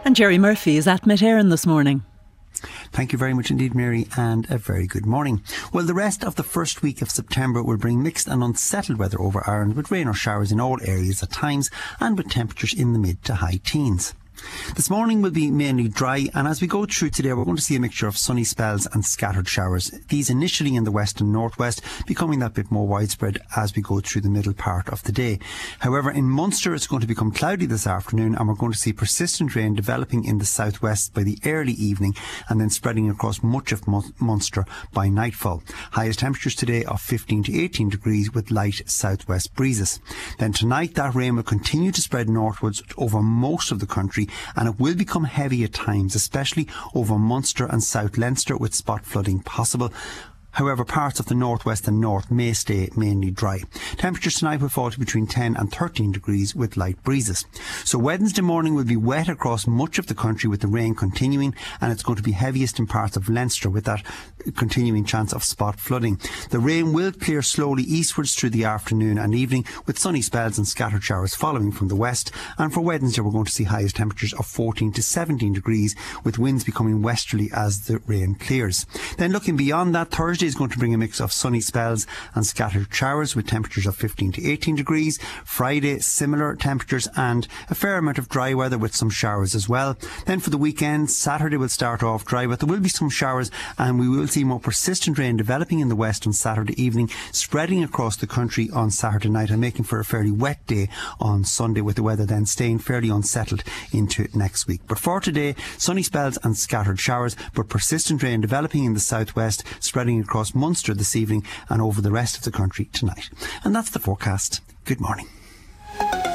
And Jerry Murphy is at Met Éireann this morning. Thank you very much indeed, Mary, and a very good morning. Well, the rest of the first week of September will bring mixed and unsettled weather over Ireland, with rain or showers in all areas at times and with temperatures in the mid to high teens. This morning will be mainly dry, and as we go through today we're going to see a mixture of sunny spells and scattered showers. These initially in the west and northwest, becoming that bit more widespread as we go through the middle part of the day. However, in Munster it's going to become cloudy this afternoon, and we're going to see persistent rain developing in the southwest by the early evening and then spreading across much of Munster by nightfall. Highest temperatures today of 15 to 18 degrees with light southwest breezes. Then tonight that rain will continue to spread northwards over most of the country, and it will become heavy at times, especially over Munster and South Leinster, with spot flooding possible. However, parts of the northwest and north may stay mainly dry. Temperatures tonight will fall to between 10 and 13 degrees with light breezes. So Wednesday morning will be wet across much of the country, with the rain continuing, and it's going to be heaviest in parts of Leinster, with that continuing chance of spot flooding. The rain will clear slowly eastwards through the afternoon and evening, with sunny spells and scattered showers following from the west. And for Wednesday we're going to see highest temperatures of 14 to 17 degrees, with winds becoming westerly as the rain clears. Then looking beyond that, Thursday is going to bring a mix of sunny spells and scattered showers, with temperatures of 15 to 18 degrees. Friday, similar temperatures and a fair amount of dry weather with some showers as well. Then for the weekend, Saturday will start off dry, but there will be some showers, and we will see more persistent rain developing in the west on Saturday evening, spreading across the country on Saturday night and making for a fairly wet day on Sunday, with the weather then staying fairly unsettled into next week. But for today, sunny spells and scattered showers, but persistent rain developing in the southwest, spreading across Munster this evening and over the rest of the country tonight. And that's the forecast. Good morning.